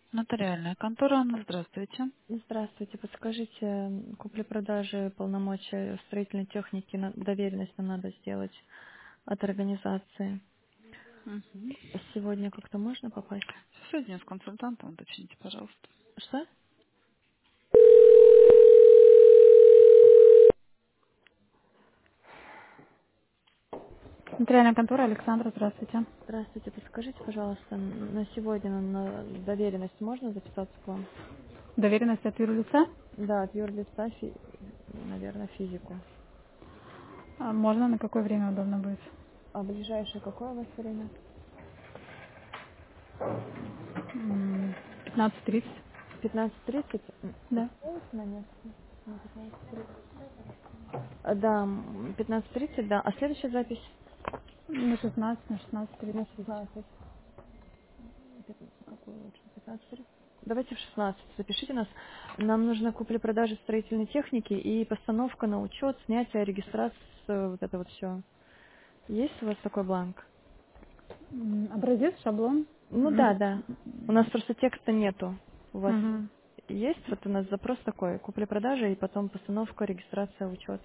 Нотариальная контора, Анна, здравствуйте. Здравствуйте. Подскажите, купли-продажи, полномочия строительной техники, доверенность нам надо сделать от организации. Угу. Сегодня как-то можно попасть? Сегодня с консультантом уточните, пожалуйста. Что? Нотариальная контора Александра, здравствуйте. Здравствуйте. Подскажите, пожалуйста, на сегодня на доверенность можно записаться к вам? Доверенность от юрлица? Да, от юрлица, наверное, физику. Можно, на какое время удобно будет? А ближайшее какое у вас время? 15:30. 15:30? Да. На нет. На 15:30. Да, 15:30, да. А следующая запись? На 16, на На 16:30. 16. Какую лучше? 15? Давайте в 16. Запишите нас. Нам нужно купля-продажа строительной техники и постановка на учет, снятие, регистрация, вот это вот все. Есть у вас такой бланк? Образец, шаблон. Ну да, да. У нас просто текста нету. У вас Мгм. есть? Вот у нас запрос такой. Купля-продажа и потом постановка, регистрация, учет.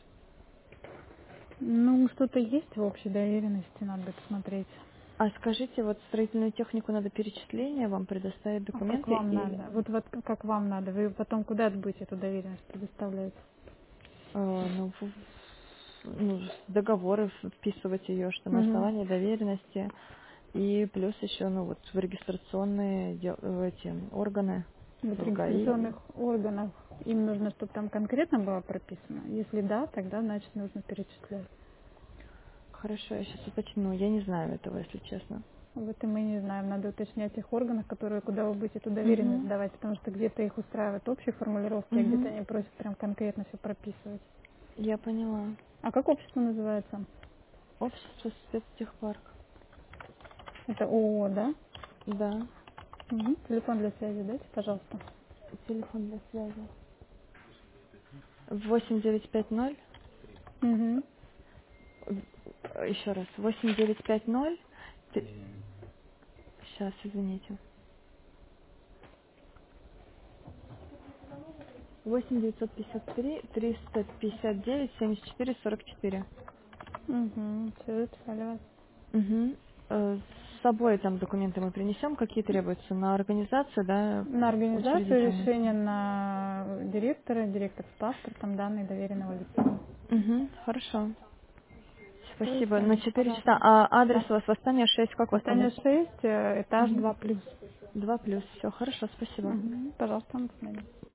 Ну, что-то есть в общей доверенности, надо бы посмотреть. А скажите, вот строительную технику надо перечисление вам предоставить А как документы вам или надо? Вот как вам надо? Вы потом куда будете эту доверенность предоставлять? ну, ну, договоры вписывать ее, что на Угу. основании доверенности и плюс еще, ну вот в регистрационные эти органы Вот в в ГАИ. регистрационных органах им нужно, чтобы там конкретно было прописано. Если да, тогда, значит, нужно перечислять. Хорошо, я сейчас уточню. Я не знаю этого, если честно. Вот и мы не знаем, надо уточнять тех органах, которые, куда вы будете эту доверенность Угу. давать, потому что где-то их устраивают общие формулировки, а где-то Угу. они просят прям конкретно все прописывать. Я поняла. А как общество называется? Общество спецтехпарк. Это ООО, да? Да. Угу. Телефон для связи дайте, пожалуйста. Телефон для связи. 8950. Угу. Еще раз. 8950. Сейчас, извините. 8 953 359 74 44. Угу. Все, записали вас. Угу. С собой там документы мы принесем, какие требуются на организацию, да, На организацию учредительную. решение на директора, директор с паспортом, данные доверенного лица. Угу. Хорошо. Все, Спасибо. На все, 4 часа. пожалуйста. А адрес Да. у вас Восстание 6, как вас Восстание понять? 6, этаж Угу. 2+. 2+. Все, хорошо, спасибо. Угу. Пожалуйста, до свидания.